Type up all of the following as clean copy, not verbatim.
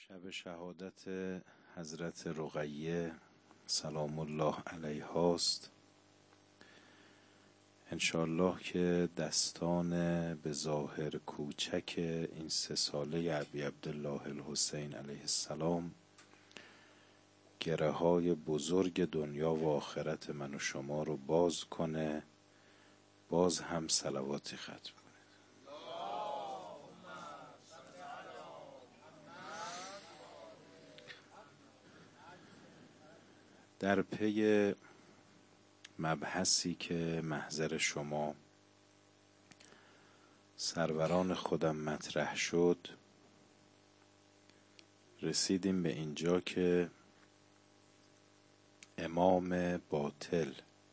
شب شهادت حضرت رقیه سلام الله علیها است. انشاءالله که دستان به ظاهر کوچک این 3 ساله ابی عبدالله الحسین علیه السلام گره های بزرگ دنیا و آخرت من و شما رو باز کنه. باز هم صلواتی ختم کنه. در پی مبحثی که محضر شما سروران خودم مطرح شد، رسیدیم به اینجا که امام باطل،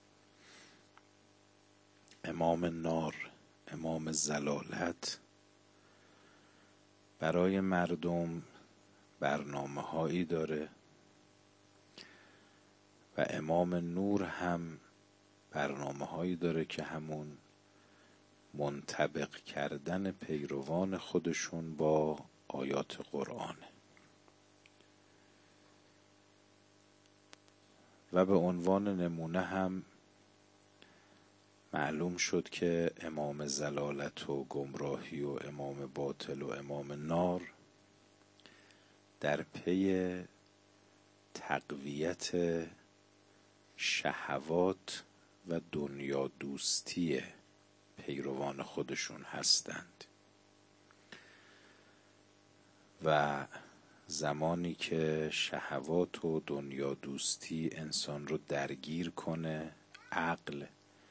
امام نار، امام ضلالت برای مردم برنامه هایی داره و امام نور هم برنامه هایی داره که همون منطبق کردن پیروان خودشون با آیات قرآنه. و به عنوان نمونه هم معلوم شد که امام ضلالت و گمراهی و امام باطل و امام نار در پی تقویت شهوات و دنیا دوستی پیروان خودشون هستند و زمانی که شهوات و دنیا دوستی انسان رو درگیر کنه، عقل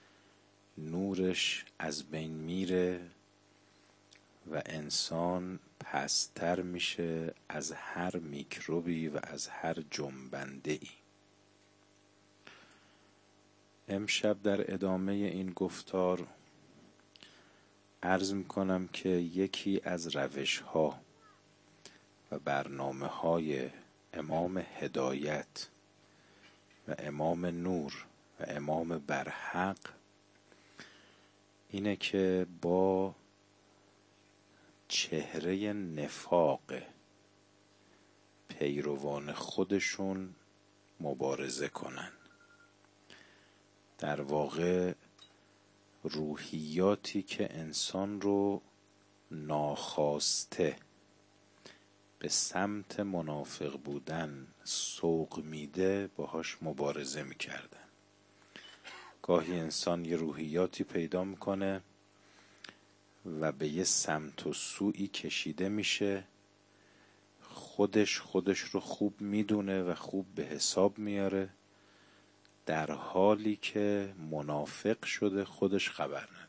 نورش از بین میره و انسان پستر میشه از هر میکروبی و از هر جنبنده ای. امشب در ادامه این گفتار عرض میکنم که یکی از روش‌ها و برنامه‌های امام هدایت و امام نور و امام برحق اینه که با چهره نفاق پیروان خودشون مبارزه کنن. در واقع روحیاتی که انسان رو ناخواسته به سمت منافق بودن سوق میده باهاش مبارزه میکردن. گاهی انسان یه روحیاتی پیدا میکنه و به یه سمت و سوی کشیده میشه، خودش رو خوب میدونه و خوب به حساب میاره، در حالی که منافق شده خودش خبر نداره.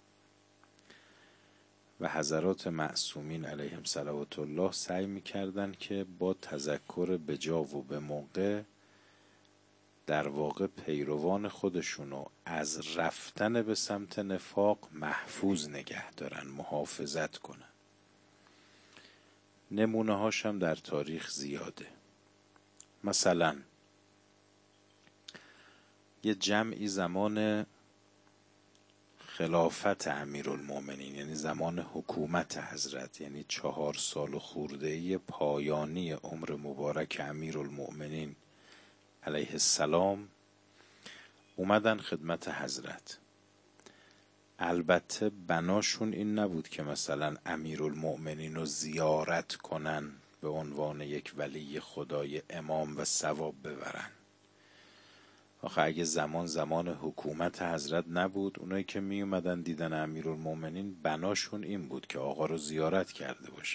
و حضرات معصومین علیهم صلوات الله سعی میکردن که با تذکر بجا و به موقع در واقع پیروان خودشونو از رفتن به سمت نفاق محفوظ نگه دارن، محافظت کنن. نمونه هاشم در تاریخ زیاده. مثلا یه جمعی زمان خلافت امیرالمومنین، یعنی زمان حکومت حضرت، یعنی 4 سال خورده‌ای پایانی عمر مبارک امیرالمومنین علیه السلام، اومدن خدمت حضرت. البته بناشون این نبود که مثلا امیرالمومنین رو زیارت کنن به عنوان یک ولی خدای امام و ثواب ببرن. آخه اگه زمان حکومت حضرت نبود، اونایی که می اومدن دیدن امیرالمومنین بناشون این بود که آقا رو زیارت کرده باشن.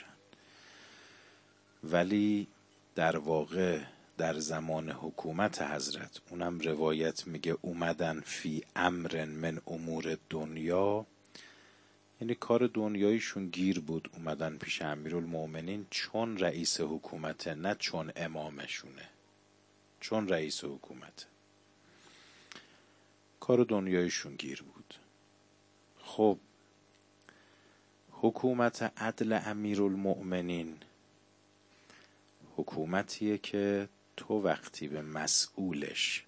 ولی در واقع در زمان حکومت حضرت، اونم روایت میگه اومدن فی امر من امور دنیا، یعنی کار دنیاییشون گیر بود، اومدن پیش امیرالمومنین چون رئیس حکومته، نه چون امامشونه، چون رئیس حکومته، کار دنیایشون گیر بود. خب حکومت عدل امیرالمومنین حکومتیه که تو وقتی به مسئولش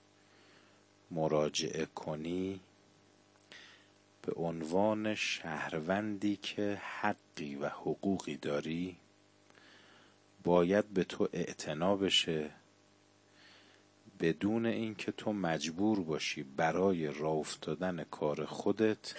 مراجعه کنی به عنوان شهروندی که حقی و حقوقی داری، باید به تو اعتنا بشه بدون اینکه تو مجبور باشی برای راه افتادن کار خودت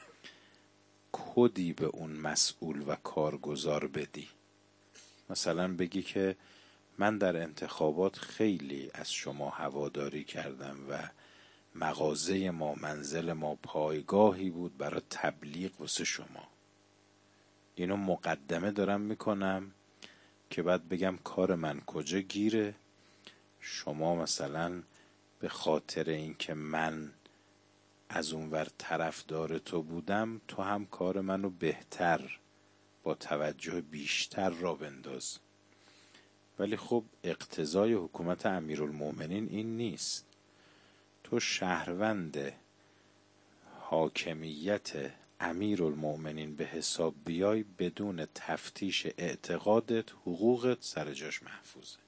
کدی به اون مسئول و کارگزار بدی. مثلا بگی که من در انتخابات خیلی از شما هواداری کردم و مغازه ما، منزل ما پایگاهی بود برای تبلیغ واسه شما. اینو مقدمه دارم میکنم که بعد بگم کار من کجا گیره. شما مثلا به خاطر اینکه من از اونور طرفدار تو بودم، تو هم کار منو بهتر با توجه بیشتر را بنداز. ولی خب اقتضای حکومت امیرالمومنین این نیست. تو شهروند حاکمیت امیرالمومنین به حساب بیای، بدون تفتیش اعتقادت حقوقت سر جاش محفوظه.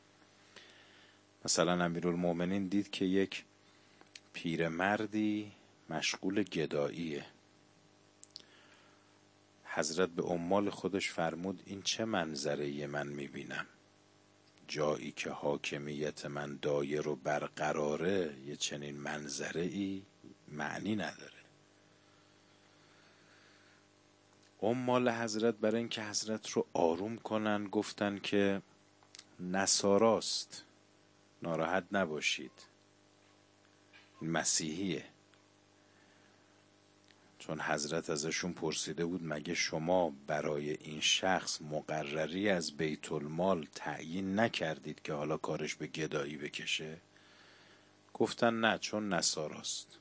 مثلا امیرالمومنین دید که یک پیرمردی مشغول گداییه. حضرت به عمال خودش فرمود این چه منظره من میبینم؟ جایی که حاکمیت من دایر و برقراره یه چنین منظره ای معنی نداره. عمال حضرت برای اینکه حضرت رو آروم کنن گفتن که نصاراست، ناراحت نباشید، این مسیحیه. چون حضرت ازشون پرسیده بود مگه شما برای این شخص مقرری از بیت المال تعیین نکردید که حالا کارش به گدایی بکشه؟ گفتن نه، چون نصاراست.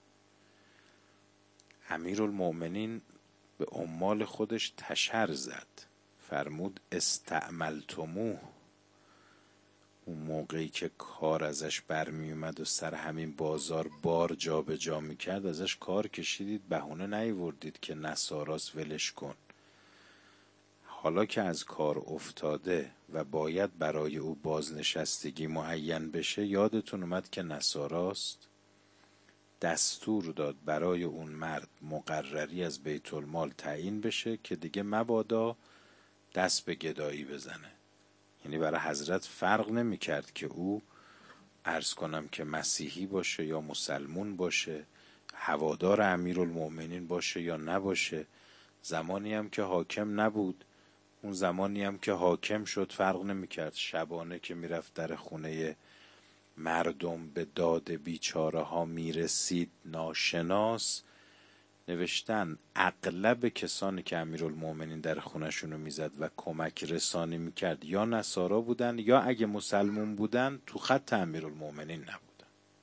امیرالمومنین به عمال خودش تشر زد، فرمود استعملتموه. اون موقعی که کار ازش برمی اومد و سر همین بازار بار جا به جا میکرد ازش کار کشیدید، بهونه نیوردید که نصاراست ولش کن. حالا که از کار افتاده و باید برای او بازنشستگی معین بشه، یادتون اومد که نصاراست، دستور داد برای اون مرد مقرری از بیت المال تعیین بشه که دیگه مبادا دست به گدایی بزنه. یعنی برای حضرت فرق نمی کرد که او عرض کنم که مسیحی باشه یا مسلمون باشه، هوادار امیرالمومنین باشه یا نباشه. زمانی هم که حاکم نبود، اون زمانی هم که حاکم شد فرق نمی کرد. شبانه که می رفت در خونه مردم به داد بیچاره ها می رسید ناشناس، نوشتن اغلب کسانی که امیرالمومنین در خونشونو میزد و کمک رسانی میکرد یا نصارا بودن یا اگه مسلمون بودن تو خط امیرالمومنین نبودن.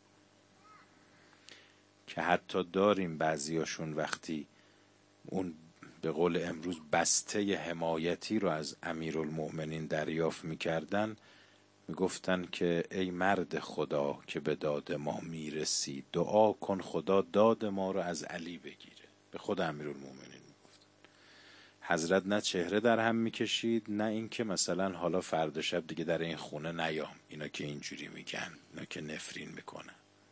که حتی داریم بعضیاشون وقتی اون به قول امروز بسته حمایتی رو از امیرالمومنین دریافت میکردن، میگفتن که ای مرد خدا که به داد ما میرسی، دعا کن خدا داد ما رو از علی بگیره. به خود امیرالمومنین میگفتن. حضرت نه چهره در هم میکشید، نه اینکه مثلا حالا فردا شب دیگه در این خونه نیام، اینا که اینجوری میگن، اینا که نفرین میکنن.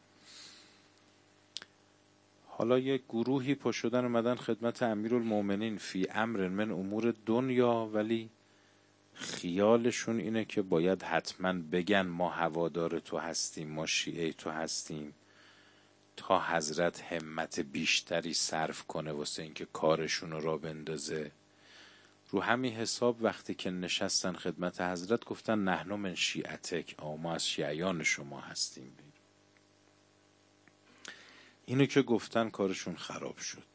حالا یک گروهی پا شدن اومدن خدمت امیرالمومنین فی امر من امور دنیا، ولی خیالشون اینه که باید حتما بگن ما هوادار تو هستیم، ما شیعه تو هستیم، تا حضرت همت بیشتری صرف کنه واسه اینکه کارشون رو را بندازه. رو همین حساب وقتی که نشستن خدمت حضرت گفتن نحن من شیعتک، ما از شیعیان شما هستیم. اینو که گفتن کارشون خراب شد،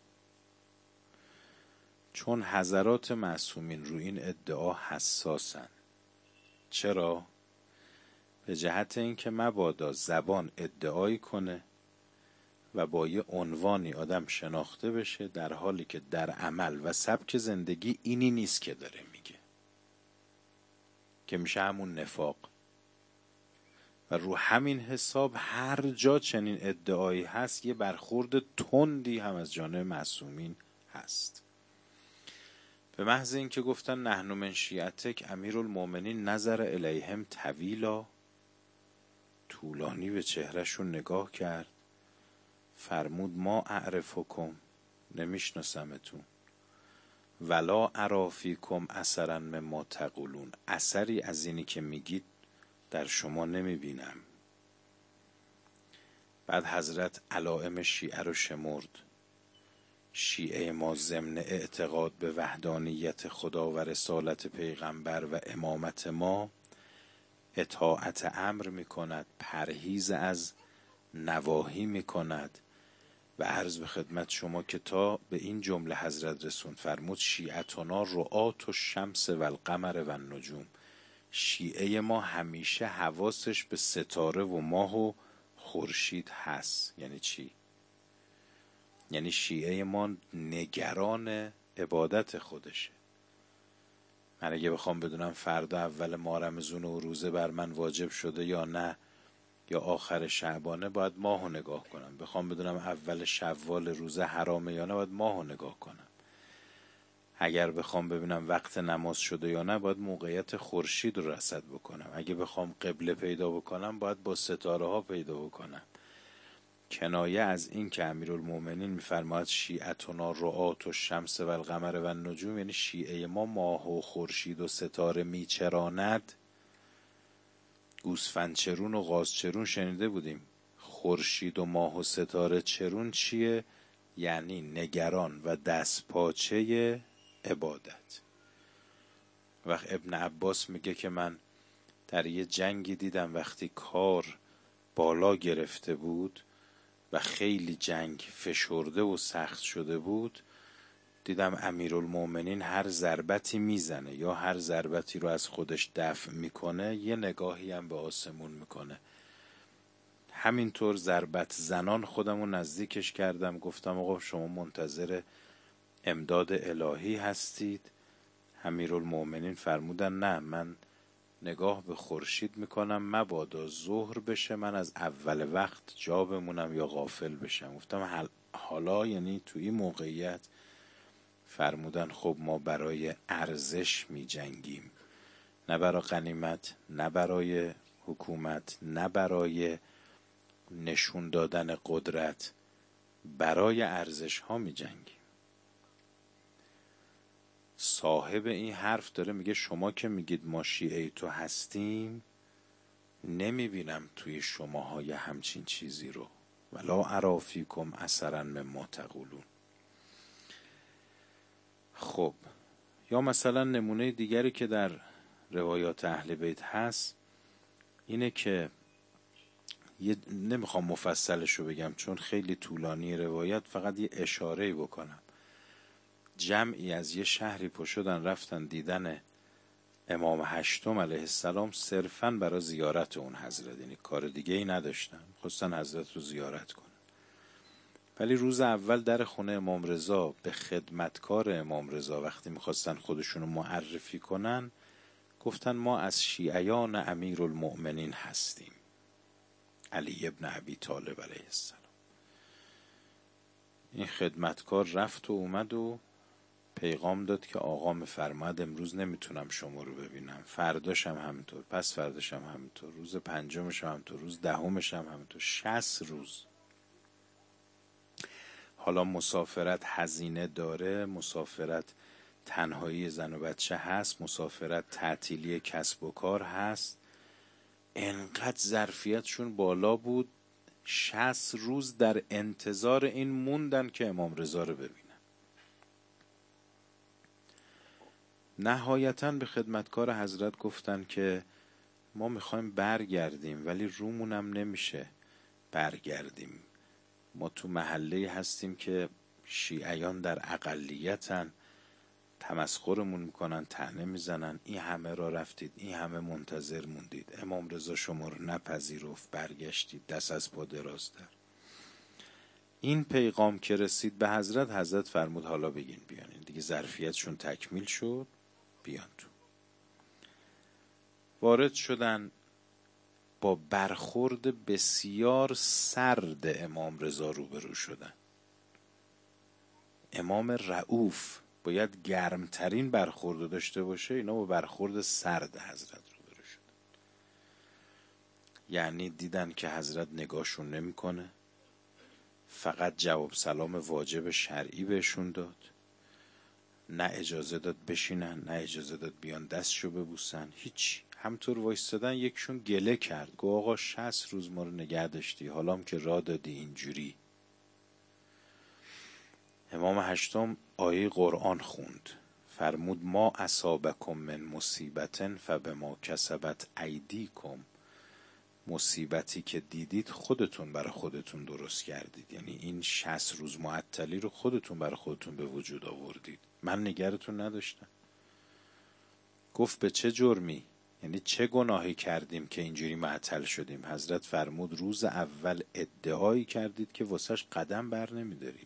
چون حضرات معصومین رو این ادعا حساسن. چرا؟ به جهت اینکه مبادا زبان ادعایی کنه و با یه عنوانی آدم شناخته بشه، در حالی که در عمل و سبک زندگی اینی نیست که داره میگه، که میشه همون نفاق. و رو همین حساب هر جا چنین ادعایی هست یه برخورد تندی هم از جانب معصومین هست. به محض اینکه گفتن نحن من شیعتک، امیرالمومنین نظر الیهم طویلا، طولانی به چهرهشون نگاه کرد، فرمود ما اعرفکم، نمیشناسمتون. ولا اری فیکم اثرا مما تقولون، اثری از اینی که میگید در شما نمیبینم. بعد حضرت علائم شیعه رو شمرد. شیعه ما ضمن اعتقاد به وحدانیت خدا و رسالت پیغمبر و امامت ما اطاعت امر میکند، پرهیز از نواهی میکند و عرض به خدمت شما که تا به این جمله حضرت رسول فرمود شیعتنا رعاة الشمس و القمر و النجوم، شیعه ما همیشه حواسش به ستاره و ماه و خورشید هست. یعنی چی؟ یعنی شیعه ما نگران عبادت خودشه. من اگه بخوام بدونم فردا اول ماه رمضان و روزه بر من واجب شده یا نه، یا آخر شعبانه، باید ماهو نگاه کنم. بخوام بدونم اول شوال روزه حرامه یا نه، باید ماهو نگاه کنم. اگر بخوام ببینم وقت نماز شده یا نه، باید موقعیت خورشید رو رصد بکنم. اگه بخوام قبله پیدا بکنم، باید با ستاره ها پیدا بکنم. کنایه از این که امیرالمومنین میفرماید شیعتنا رعاة الشمس و القمر و النجوم، یعنی شیعه ما ماه و خورشید و ستاره میچراند. گوسفند چرون و غاز چرون شنیده بودیم. خورشید و ماه و ستاره چرون چیه؟ یعنی نگران و دستپاچه عبادت. وقت ابن عباس میگه که من در یه جنگی دیدم وقتی کار بالا گرفته بود و خیلی جنگ فشرده و سخت شده بود، دیدم امیرالمومنین هر ضربتی میزنه یا هر ضربتی رو از خودش دفع میکنه، یه نگاهی هم به آسمون میکنه. همینطور ضربت زنان خودمو نزدیکش کردم، گفتم آقا شما منتظر امداد الهی هستید؟ امیرالمومنین فرمودن نه، من نگاه به خورشید میکنم مبادا ظهر بشه من از اول وقت جا بمونم یا غافل بشم. گفتم حالا یعنی تو این موقعیت؟ فرمودن خب ما برای ارزش می جنگیم، نه برای غنیمت، نه برای حکومت، نه برای نشون دادن قدرت، برای ارزش ها می جنگیم. صاحب این حرف داره میگه شما که میگید ما شیعه تو هستیم، نمی بینم توی شماهای همچین چیزی رو. ولا اری فیکم اثرا مما تقولون. خب یا مثلا نمونه دیگری که در روایات اهل بیت هست اینه که نمیخوام مفصلش رو بگم چون خیلی طولانی روایت، فقط یه اشاره بکنم. جمعی از یه شهری پا شدن رفتن دیدن امام هشتم علیه السلام صرفاً برای زیارت اون حضرت، یعنی کار دیگه ای نداشتن، خواستن حضرت رو زیارت کنن. ولی روز اول در خونه امام رضا به خدمتکار امام رضا وقتی میخواستن خودشونو معرفی کنن، گفتن ما از شیعیان امیرالمؤمنین هستیم، علی ابن ابی طالب علیه السلام. این خدمتکار رفت و اومد و پیغام داد که آقا میفرماد امروز نمیتونم شما رو ببینم، فرداش هم همینطور، پس فرداش هم همینطور، روز پنجمش هم همینطور، روز دهمش هم همینطور، 60 روز. حالا مسافرت هزینه داره، مسافرت تنهایی زن و بچه هست، مسافرت تعطیلی کسب و کار هست. انقدر ظرفیتشون بالا بود 60 روز در انتظار این موندن که امام رضا رو ببینن. نهایتاً به خدمتکار حضرت گفتن که ما میخوایم برگردیم ولی رومونم نمیشه برگردیم، ما تو محله هستیم که شیعیان در اقلیتن، تمسخرمون میکنن، طعنه میزنن، این همه را رفتید، این همه منتظر موندید، امام رضا شما رو نپذیرفت، برگشتید، دست از پا دراز در. این پیغام که رسید به حضرت، حضرت فرمود حالا بگین بیان. دیگه ظرفیتشون تکمیل شد، بیان تو. وارد شدن، با برخورد بسیار سرد امام رضا روبرو شدن. امام رؤوف باید گرمترین برخورد داشته باشه، اینا با برخورد سرد حضرت روبرو شدن. یعنی دیدن که حضرت نگاهشون نمیکنه، فقط جواب سلام واجب شرعی بهشون داد. نه اجازه داد بشینن، نه اجازه داد بیان دستشو ببوسن، هیچ. همطور وایستادن. یکشون گله کرد، گفت آقا 60 روز ما رو نگه داشتی، حالا هم که راه دادی اینجوری. امام هشتم آیه قرآن خوند، فرمود ما اصابکم من مصیبت فبما کسبت ایدیکم. مصیبتی که دیدید خودتون برای خودتون درست کردید، یعنی این 60 روز معطلی رو خودتون برای خودتون به وجود آوردید، من نگرتون نداشتم. گفت به چه جرمی؟ یعنی چه گناهی کردیم که اینجوری معطل شدیم؟ حضرت فرمود روز اول ادعایی کردید که واسش قدم بر نمیدارید.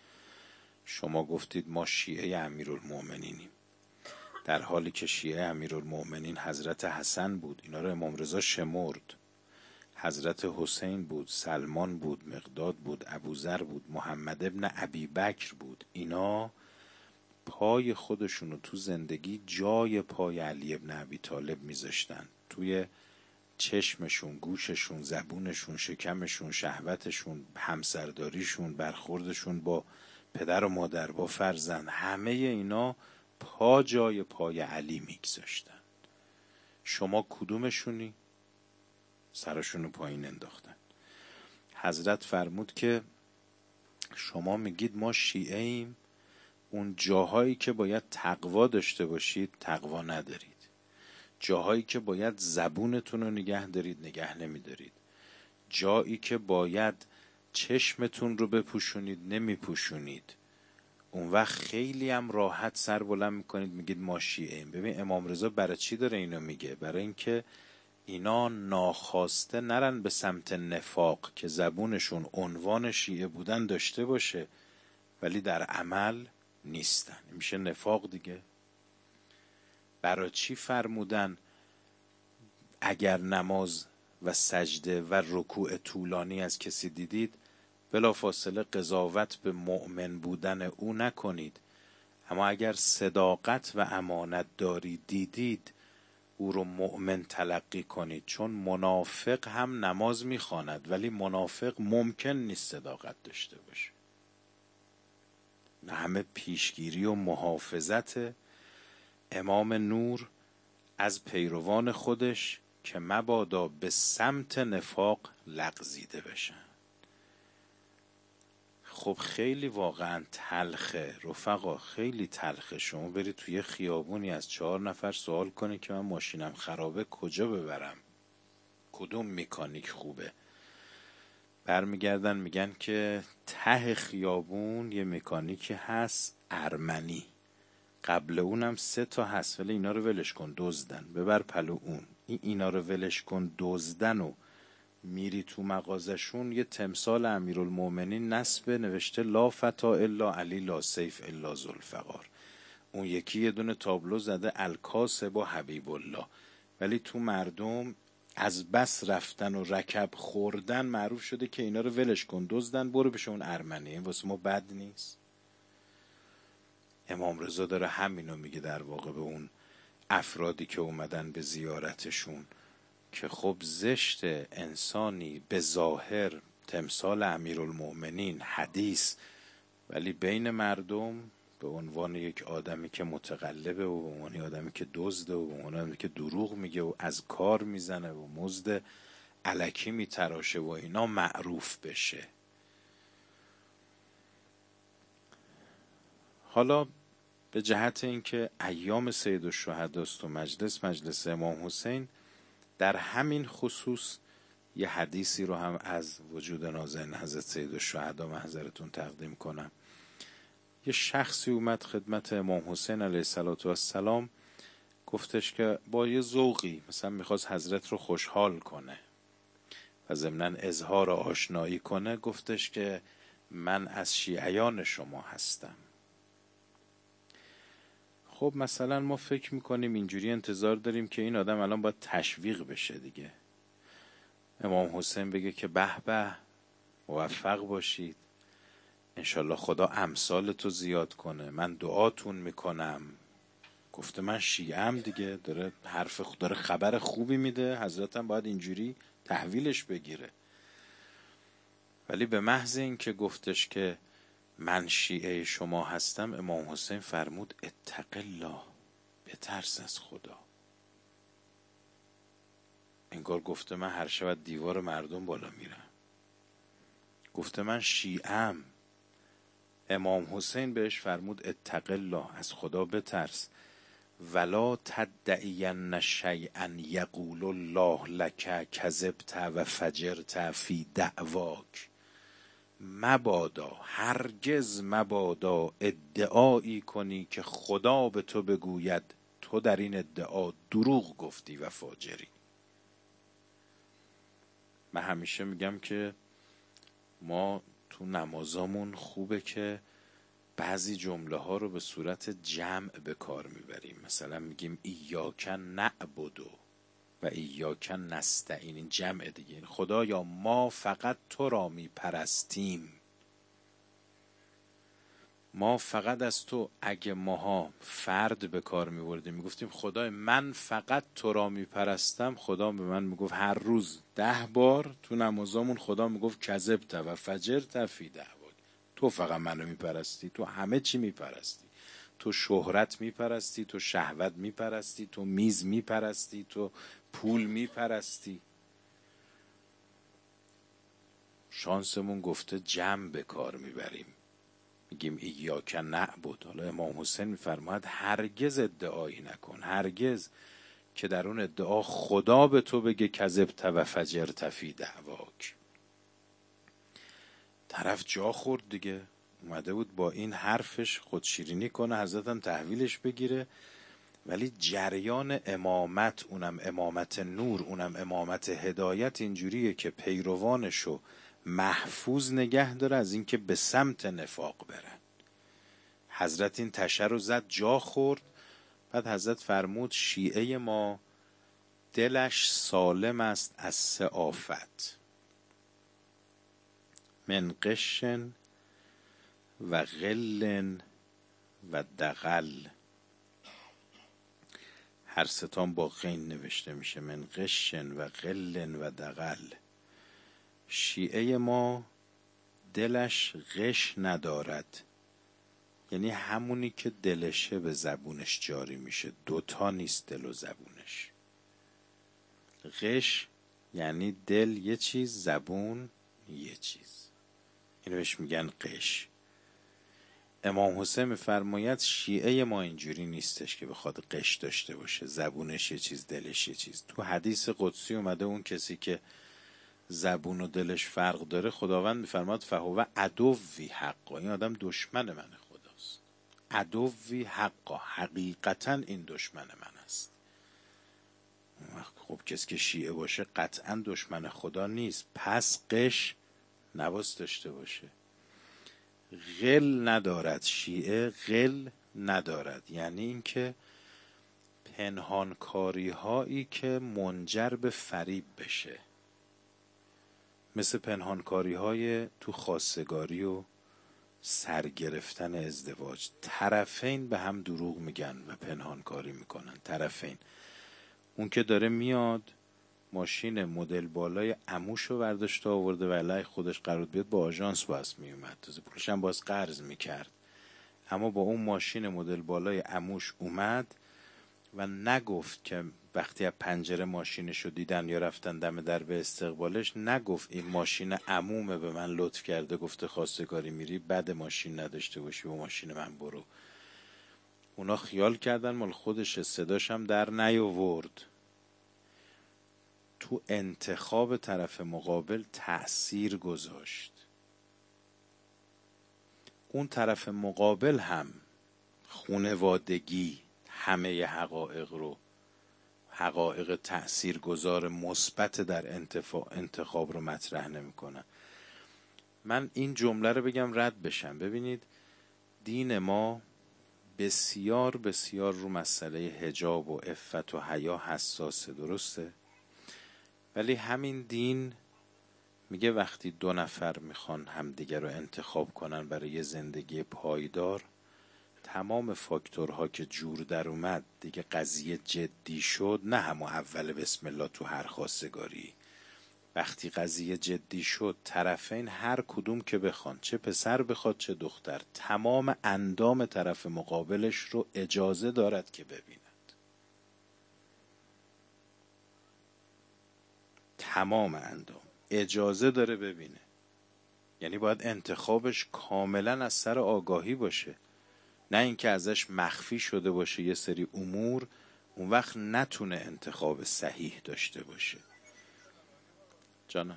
شما گفتید ما شیعه امیرالمؤمنینیم، در حالی که شیعه امیرالمؤمنین حضرت حسن بود، اینا رو امام رضا شمرد. حضرت حسین بود، سلمان بود، مقداد بود، ابوذر بود، محمد ابن ابی بکر بود. اینا پای خودشونو تو زندگی جای پای علی ابن ابی طالب میذاشتن، توی چشمشون، گوششون، زبونشون، شکمشون، شهوتشون، همسرداریشون، برخوردشون با پدر و مادر، با فرزند، همه اینا پا جای پای علی میگذاشتن. شما کدومشونی؟ سرشونو پایین انداختن. حضرت فرمود که شما میگید ما شیعه ایم، اون جاهایی که باید تقوا داشته باشید تقوا ندارید، جاهایی که باید زبونتون رو نگه دارید نگه نمیدارید، جایی که باید چشمتون رو بپوشونید نمیپوشونید. اون وقت خیلی هم راحت سر بلند میکنید میگید ما شیعه ایم. ببین امام رضا برای چی داره اینو میگه؟ برای اینکه اینا ناخواسته نرن به سمت نفاق که زبونشون عنوان شیعه بودن داشته باشه ولی در عمل نیستن، میشه نفاق دیگه. برای چی فرمودن اگر نماز و سجده و رکوع طولانی از کسی دیدید بلافاصله قضاوت به مؤمن بودن او نکنید، اما اگر صداقت و امانت داری دیدید او رو مؤمن تلقی کنید، چون منافق هم نماز میخواند ولی منافق ممکن نیست صداقت داشته باشه. همه پیشگیری و محافظت امام نور از پیروان خودش که مبادا به سمت نفاق لغزیده بشن. خب خیلی واقعا تلخه رفقا، خیلی تلخه. شما برید توی خیابونی از 4 نفر سوال کنی که من ماشینم خرابه کجا ببرم، کدوم مکانیک خوبه، برمیگردن میگن که ته خیابون یه مکانیکی هست ارمنی، قبل اونم 3 تا هست ولی اینا رو ولش کن دزدن، ببر پلو اون. اینا رو ولش کن دزدن و میری تو مغازشون یه تمثال امیرالمومنین نصبه نوشته لا فتا الا علی لا سیف الا ذوالفقار، اون یکی یه دونه تابلو زده الکاسب و حبیب الله، ولی تو مردم از بس رفتن و رکب خوردن معروف شده که اینا رو ولش کن دزدن، برو بشه اون ارمنی، این واسه ما بد نیست. امام رضا داره همینو میگه در واقع به اون افرادی که اومدن به زیارتشون که خب زشت انسانی به ظاهر تمثال امیرالمؤمنین حدیث ولی بین مردم به عنوان یک آدمی که متقلبه و به عنوان آدمی که دزده و به عنوان آدمی که دروغ میگه و از کار میزنه و مزد الکی میتراشه و اینا معروف بشه. حالا به جهت اینکه ایام سید الشهدا است و مجلس امام حسین، در همین خصوص یه حدیثی رو هم از وجود نازنین حضرت سید الشهدا محضرتون تقدیم کنم. یه شخصی اومد خدمت امام حسین علیه السلام، گفتش که با یه ذوقی مثلا میخواست حضرت رو خوشحال کنه و ضمناً اظهار آشنایی کنه، گفتش که من از شیعیان شما هستم. خب مثلا ما فکر میکنیم اینجوری انتظار داریم که این آدم الان باید تشویق بشه دیگه، امام حسین بگه که به به موفق باشید، انشالله خدا امثال تو زیاد کنه، من دعاتون میکنم. گفته من شیعم دیگه، داره خبر خوبی میده، حضرت هم باید اینجوری تحویلش بگیره. ولی به محض این که گفتش که من شیعه شما هستم، امام حسین فرمود اتق الله، بترس از خدا. انگار گفته من هر شب دیوار مردم بالا میرم. گفته من شیعم. امام حسین بهش فرمود اتق الله، از خدا بترس. ولا تدعین شیئا یقول الله لک کذبت و فجرت فی دعواک. مبادا، هرگز مبادا ادعایی کنی که خدا به تو بگوید تو در این ادعا دروغ گفتی و فاجری. من همیشه میگم که ما تو نمازامون خوبه که بعضی جمله ها رو به صورت جمع به کار میبریم. مثلا میگیم ایاک نعبد و ایاک نستعین، این جمع دیگه. خدایا ما فقط تو را میپرستیم، ما فقط از تو. اگه ماها فرد به کار میبردیم میگفتیم خدای من فقط تو را میپرستم، خدا به من میگفت هر روز 10 بار تو نمازامون خدا میگفت کذبت و فجرت فی دعواک. تو فقط منو میپرستی، تو همه چی میپرستی، تو شهرت میپرستی، تو شهوت میپرستی، تو میز میپرستی، تو پول میپرستی. شانسمون گفته جمع به کار میبریم، میگیم ایاک نعبد. حالا امام حسین میفرماید هرگز ادعایی نکن، هرگز که در اون ادعا خدا به تو بگه کذبت و فجرت فی دعواک. طرف جا خورد دیگه، اومده بود با این حرفش خودشیرینی کنه، حضرت هم تحویلش بگیره. ولی جریان امامت، اونم امامت نور، اونم امامت هدایت، اینجوریه که پیروانشو محفوظ نگه داره از اینکه به سمت نفاق برن. حضرت این تشه رو زد، جا خورد. بعد حضرت فرمود شیعه ما دلش سالم است از 3 آفت: من غش و غل و دغل. هر ستان با غین نوشته میشه، من غش و غل و دغل. شیعه ما دلش غش ندارد، یعنی همونی که دلشه به زبونش جاری میشه. 2 نیست دل و زبونش. غش یعنی دل یه چیز، زبون یه چیز، اینو بهش میگن غش. امام حسین میفرماید شیعه ما اینجوری نیستش که بخواد غش داشته باشه، زبونش یه چیز دلش یه چیز. تو حدیث قدسی اومده اون کسی که زبون و دلش فرق داره، خداوند میفرماید فهو عدوی حقا، این آدم دشمن من خداست. عدوی حقا، حقیقتا این دشمن من است. خب کسی که شیعه باشه قطعا دشمن خدا نیست، پس غش نباید داشته باشه. غل ندارد، شیعه غل ندارد، یعنی اینکه پنهانکاری هایی که منجر به فریب بشه، مثل پنهانکاری های تو خواستگاری و سرگرفتن ازدواج. طرفین به هم دروغ میگن و پنهانکاری میکنن. طرفین، اون که داره میاد ماشین مدل بالای عموشو برداشته آورده و علیه خودش قرار بیاد با آژانس باز میومد، تازه پولش هم باز قرض میکرد، اما با اون ماشین مدل بالای عموش اومد و نگفت که وقتی از پنجره ماشینشو دیدن یا رفتن دم در به استقبالش، نگفت این ماشین عمومه به من لطف کرده گفته خواستگاری میری بد ماشین نداشته باشی و ماشین من برو. اونا خیال کردن مال خودشه، صداش هم در نیاورد. تو انتخاب طرف مقابل تأثیر گذاشت. اون طرف مقابل هم خونوادگی همه حقایق تأثیر گذار مثبت در انتخاب رو مطرح نمی کنن. من این جمله رو بگم رد بشم. ببینید دین ما بسیار بسیار رو مسئله حجاب و عفت و حیا حساسه، درسته؟ ولی همین دین میگه وقتی 2 نفر میخوان همدیگر رو انتخاب کنن برای یه زندگی پایدار، تمام فاکتورها که جور در اومد دیگه قضیه جدی شد، نه همون اول بسم الله تو هر خواستگاری وقتی قضیه جدی شد طرفین هر کدوم که بخوان، چه پسر بخواد چه دختر، تمام اندام طرف مقابلش رو اجازه دارد که ببیند. تمام اندام اجازه داره ببینه. یعنی باید انتخابش کاملا از سر آگاهی باشه، نه اینکه ازش مخفی شده باشه یه سری امور، اون وقت نتونه انتخاب صحیح داشته باشه. جانم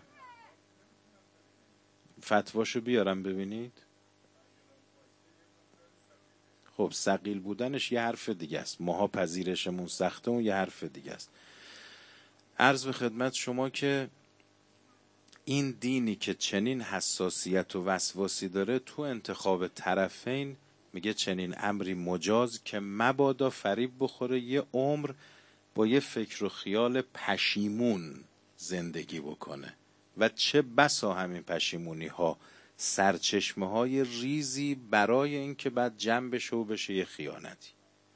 فتواشو بیارم ببینید. خب ثقیل بودنش یه حرف دیگه است، ماها پذیرشمون سخته، اون یه حرف دیگه است. عرض به خدمت شما که این دینی که چنین حساسیت و وسواسی داره تو انتخاب طرفین میگه چنین امری مجاز که مبادا فریب بخوره یه عمر با یه فکر و خیال پشیمون زندگی بکنه و چه بسا همین پشیمونی ها سرچشمه های ریزی برای اینکه بعد جمع بشه و بشه یه خیانتی.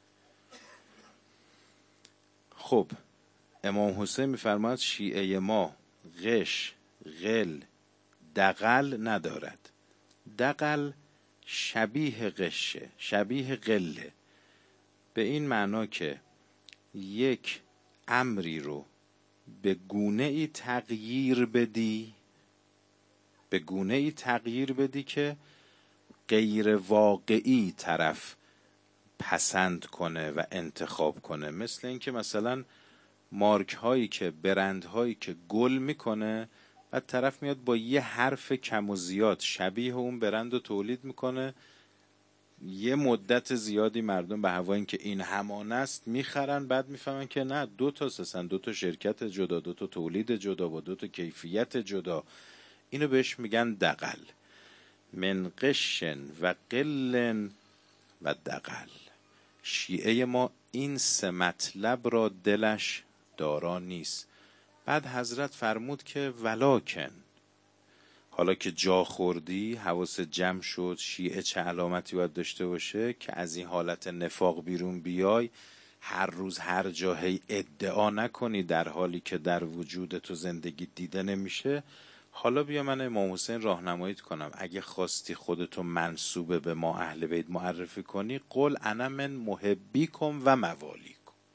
خب امام حسین میفرماید شیعه ما غش، غل، دغل ندارد. دغل شبیه غشه، شبیه غله، به این معنا که یک امری رو به گونه ای تغییر بدی، به گونه ای تغییر بدی که غیر واقعی طرف پسند کنه و انتخاب کنه. مثل اینکه مثلا مارک هایی که برند هایی که گل میکنه، بعد طرف میاد با یه حرف کم و زیاد شبیه اون برند رو تولید میکنه، یه مدت زیادی مردم به هوای اینکه این همان است میخرن، بعد میفهمن که نه، دو تا سسن، دو تا شرکت جدا، دو تا تولید جدا با دو تا کیفیت جدا. اینو بهش میگن دغل. من قشن و قلن و دغل. شیعه ما این سه مطلب را دلش دارا نیست. بعد حضرت فرمود که ولکن، حالا که جا خوردی، حواس جمع شد، شیعه چه علامتی باید داشته باشه که از این حالت نفاق بیرون بیای، هر روز هر جاهی ادعا نکنی در حالی که در وجود تو زندگی دیده نمیشه. حالا بیا من امام حسین راهنماییت کنم، اگه خواستی خودتو منسوب به ما اهل بیت معرفی کنی، قل انا من محبیکم و موالیکم،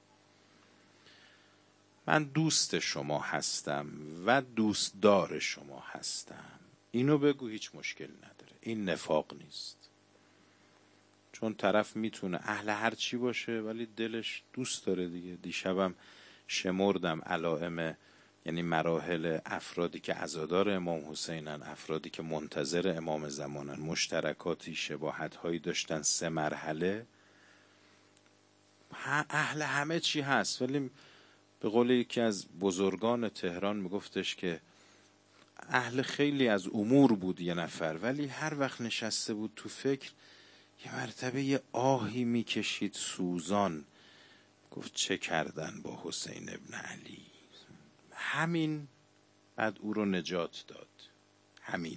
من دوست شما هستم و دوستدار شما هستم. اینو بگو، هیچ مشکل نداره، این نفاق نیست. چون طرف میتونه اهل هر چی باشه ولی دلش دوست داره دیگه. دیشبم شمردم علائم، یعنی مراحل افرادی که عزادار امام حسینن، افرادی که منتظر امام زمانن، مشترکاتی شباهت‌هایی داشتن، 3 مرحله. اهل همه چی هست، ولی به قول یکی از بزرگان تهران میگفتش که اهل خیلی از امور بود یه نفر، ولی هر وقت نشسته بود تو فکر یه مرتبه یه آهی میکشید سوزان، گفت چه کردن با حسین ابن علی. همین بعد او رو نجات داد. همین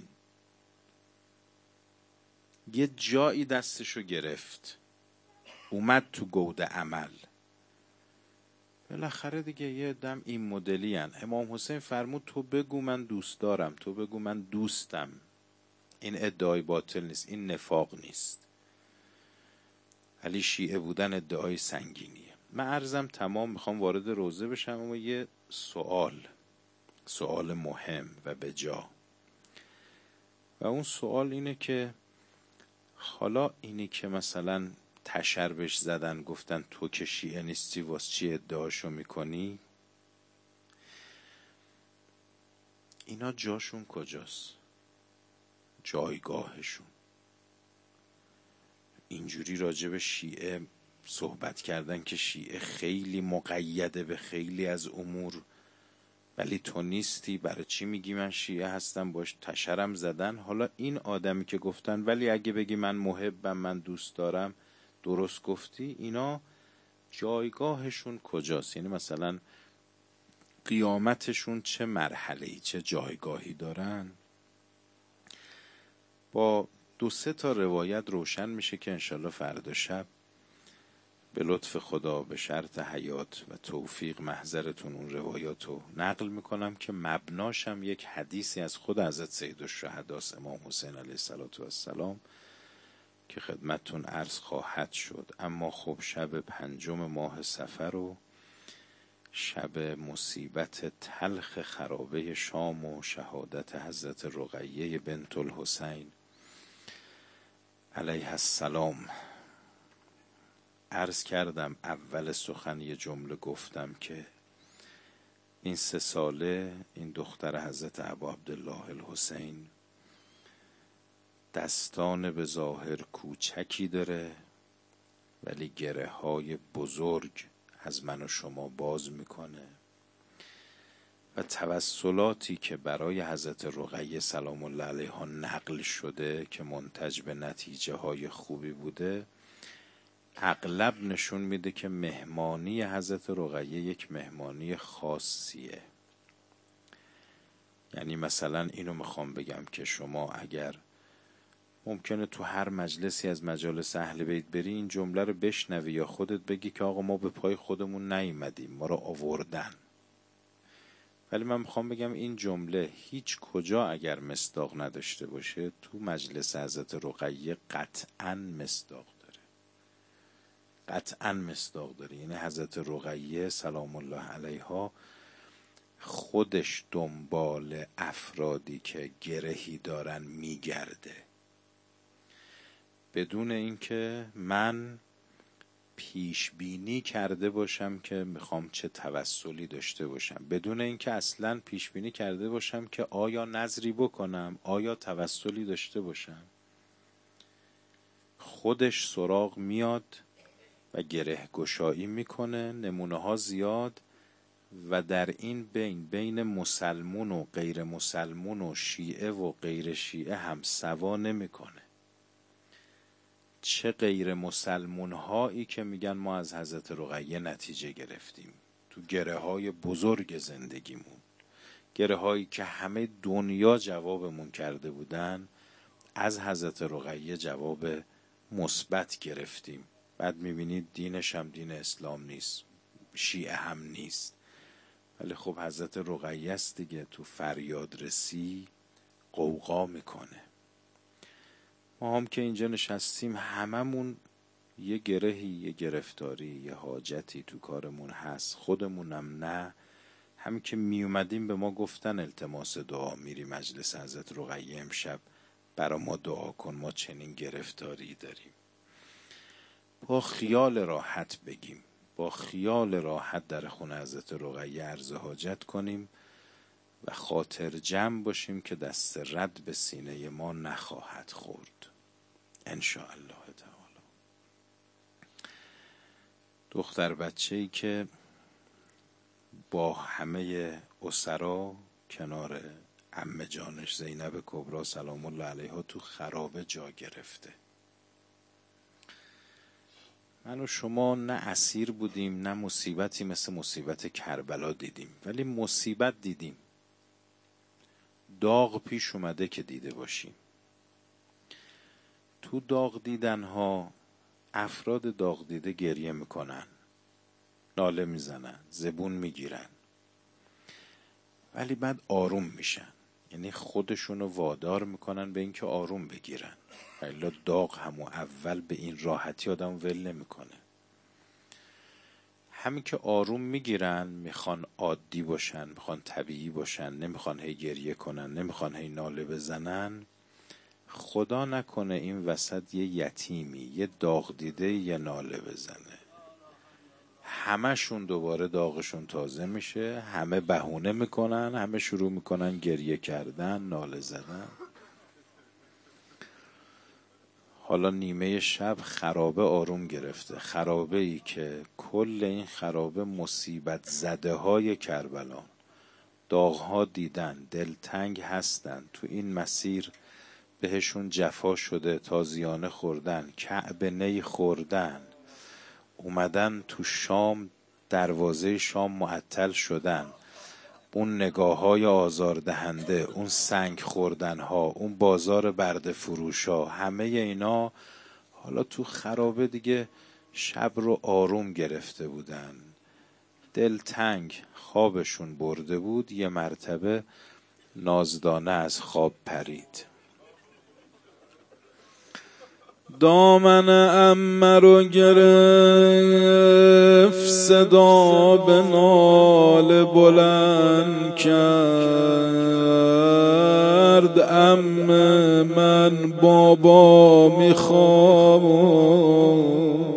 یه جایی دستشو گرفت، اومد تو گود عمل. بالاخره دیگه یه دم این مدلی هن. امام حسین فرمود تو بگو من دوست دارم، تو بگو من دوستم. این ادعای باطل نیست، این نفاق نیست، ولی شیعه بودن ادعای سنگینیه. من عرضم تمام، میخوام وارد روزه بشم، اما یه سوال مهم و بجا، و اون سوال اینه که حالا اینی که مثلا تشربش زدن گفتن تو که شیعه نیستی واسه چی ادعاشو میکنی، اینا جاشون کجاست؟ جایگاهشون. اینجوری راجع به شیعه صحبت کردن که شیعه خیلی مقیده به خیلی از امور، ولی تو نیستی، برای چی میگی من شیعه هستم، باش تشرم زدن. حالا این آدمی که گفتن ولی اگه بگی من محبم، من دوست دارم، درست گفتی، اینا جایگاهشون کجاست؟ یعنی مثلا قیامتشون چه مرحله‌ای، چه جایگاهی دارن؟ با 2-3 تا روایت روشن میشه که انشالله فردا شب به لطف خدا به شرط حیات و توفیق محضرتون اون روایات رو نقل میکنم که مبناشم یک حدیثی از خود حضرت سیدالشهداء امام حسین علیه السلام که خدمتتون عرض خواهد شد. اما خب شب 5 ماه صفر و شب مصیبت تلخ خرابه شام و شهادت حضرت رقیه بنت الحسین علیه السلام، عرض کردم اول سخن یه جمله گفتم که این 3 ساله این دختر حضرت ابا عبدالله الحسین دستان به ظاهر کوچکی داره ولی گره های بزرگ از من و شما باز میکنه و توسلاتی که برای حضرت رقیه سلام الله علیها نقل شده که منتج به نتیجه های خوبی بوده، اغلب نشون میده که مهمانی حضرت رقیه یک مهمانی خاصیه. یعنی مثلا اینو میخوام بگم که شما اگر ممکنه تو هر مجلسی از مجالس اهل بیت بری این جمله رو بشنوی یا خودت بگی که آقا ما به پای خودمون نیومدیم، ما رو آوردن، ولی من میخوام بگم این جمله هیچ کجا اگر مصداق نداشته باشه تو مجلس حضرت رقیه قطعاً مصداق داره، قطعاً مصداق داره. یعنی حضرت رقیه سلام الله علیها خودش دنبال افرادی که گرهی دارن میگرده، بدون اینکه من پیش بینی کرده باشم که میخوام چه توسلی داشته باشم، بدون اینکه اصلا پیش بینی کرده باشم که آیا نظری بکنم، آیا توسلی داشته باشم، خودش سراغ میاد و گره گشایی میکنه. نمونه ها زیاد و در این بین مسلمون و غیر مسلمون و شیعه و غیر شیعه هم سوا نمیکنه. چه غیر مسلمون هایی که میگن ما از حضرت رقیه نتیجه گرفتیم تو گره های بزرگ زندگیمون، گره هایی که همه دنیا جوابمون کرده بودن، از حضرت رقیه جواب مثبت گرفتیم. بعد میبینید دینش هم دین اسلام نیست، شیعه هم نیست، ولی خب حضرت رقیه است دیگه، تو فریاد رسی قوقا میکنه. ما هم که اینجا نشستیم هممون یه گرهی، یه گرفتاری، یه حاجتی تو کارمون هست، خودمونم نه. همین که می اومدیم به ما گفتن التماس دعا، میری مجلس حضرت رقیه امشب برا ما دعا کن، ما چنین گرفتاری داریم. با خیال راحت بگیم، با خیال راحت در خونه حضرت رقیه عرض حاجت کنیم و خاطر جمع باشیم که دست رد به سینه ما نخواهد خورد ان شاء الله تعالی. دختر بچه‌ای که با همه اسرا کنار عمه جانش زینب کبرا سلام الله علیها تو خرابه جا گرفته. من و شما نه اسیر بودیم نه مصیبتی مثل مصیبت کربلا دیدیم، ولی مصیبت دیدیم، داغ پیش اومده که دیده باشیم. تو داغ دیدن ها افراد داغ دیده گریه میکنن، ناله میزنن، زبون میگیرن، ولی بعد آروم میشن. یعنی خودشونو وادار میکنن به اینکه آروم بگیرن، الا داغ همو اول به این راحتی آدم ول نمیکنه. همین که آروم میگیرن میخوان عادی باشن، میخوان طبیعی باشن، نمیخوان هی گریه کنن، نمیخوان هی ناله بزنن. خدا نکنه این وسط یه یتیمی یه داغ دیده یه ناله بزنه، همشون دوباره داغشون تازه میشه، همه بهونه میکنن، همه شروع میکنن گریه کردن، ناله زدن. حالا نیمه شب خرابه آروم گرفته، خرابه ای که کل این خرابه مصیبت زده های کربلان، داغها دیدن، دلتنگ هستن، تو این مسیر بهشون جفا شده، تازیانه خوردن، کعب نی خوردن، اومدن تو شام دروازه شام معطل شدن، اون نگاه های آزاردهنده، اون سنگ خوردن ها، اون بازار برده فروش ها، همه اینا حالا تو خرابه دیگه شب رو آروم گرفته بودن، دل تنگ خوابشون برده بود. یه مرتبه نازدانه از خواب پرید، دامن عمه رو گرفت، صدا به ناله بلند کرد، عمه من بابا میخوام،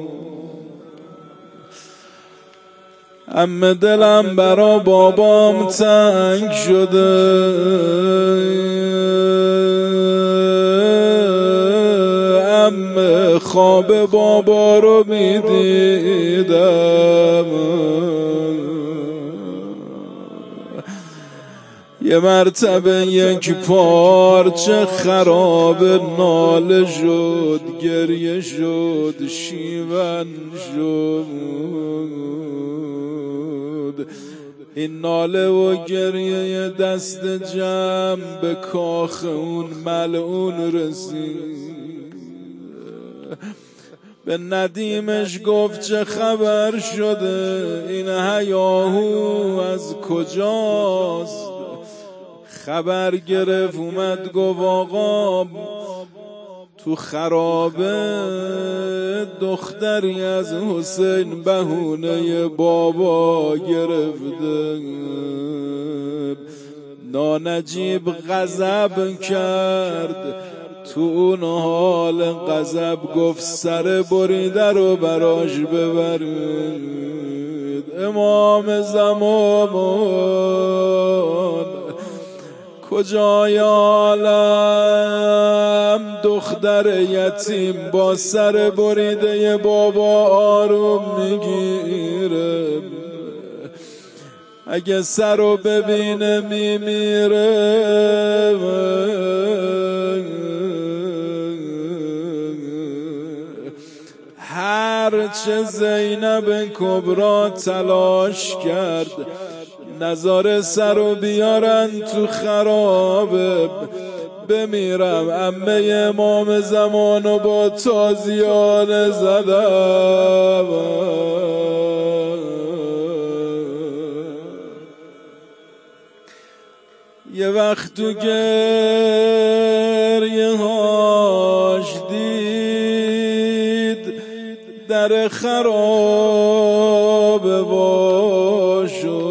عمه دلم برا بابام تنگ شده، عمه خواب بابا رو میدیدم. یه مرتبه یک پارچه خراب ناله شد، گریه شد، شیون شد. این ناله و گریه دست جمع به کاخ اون ملعون رسید. به ندیمش گفت چه خبر شده، این هیاهو از کجاست؟ خبر گرفت اومد گفت آقا تو خرابه دختری از حسین بهونه بابا گرفته. نانجیب غضب کرد، تو اون حال غضب گفت سر بریده رو براش ببرید. امام زمان کجای عالم دختر یتیم با سر بریده بابا آروم میگیره، اگه سر رو ببینه میمیره. هرچه زینب کبرا تلاش کرد نظاره سر رو بیارن تو خرابه، بمیرم عمه امام زمانو با تازیانه زدم. یه وقت تو گریه هاش دید در خراب وا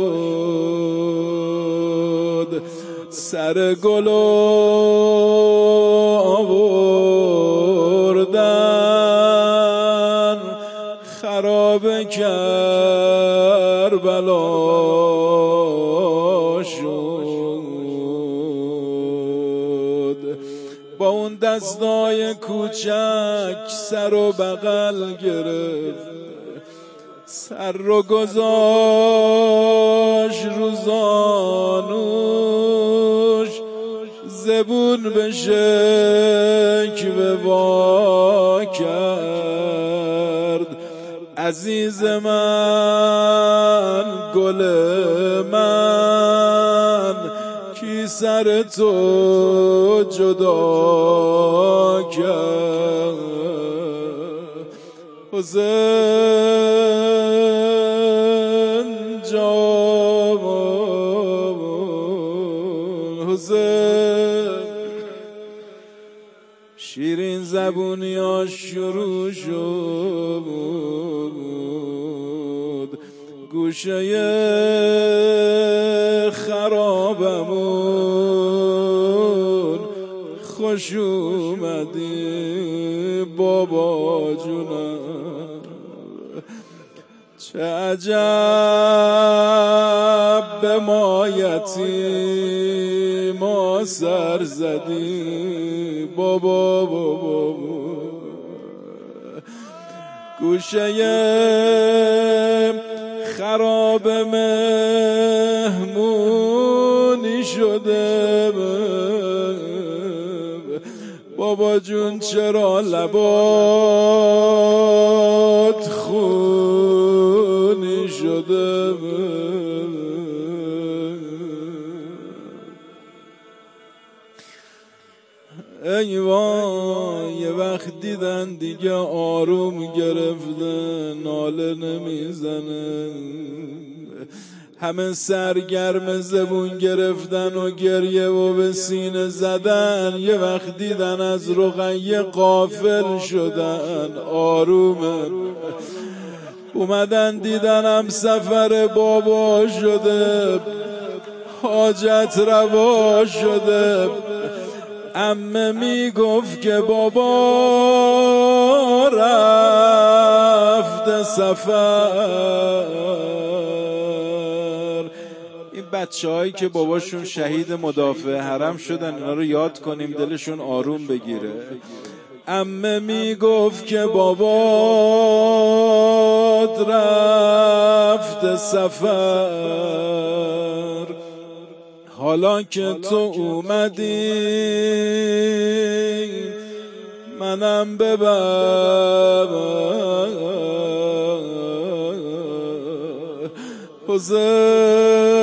شد، سر گل آوردن خراب کربلا شد. با اون دستای کوچک سر و بغل گرفت، سر رو گذاشت رو زانوش، زبون به شکوه وا کرد. عزیز من گل من کی سر تو جدا کرد؟ حسین جان حسین، شیرین زبونی ها شروع شد، گوشه خرابمون خوش اومدی بابا جونم. چه عجب به ما یتیما سر زدی بابا بابا. گوشه خراب مهمونی شده بابا جون، چرا لبات خونی شده؟ ای وای یه وقت دیدن دیگه آروم گرفته، ناله نمیزنه، همه سرگرم زبون گرفتن و گریه و به سینه زدن. یه وقت دیدن از رقیه غافل شدن، آرومه. اومدن دیدنم سفر بابا شده، حاجت روا شده. عمه میگفت که بابا رفته سفر. این بچه‌هایی که باباشون شهید مدافع حرم شدن، اینا رو یاد کنیم دلشون آروم بگیره. عمه میگفت که بابات رفته سفر، حالا که تو اومدی منم ببر. حسین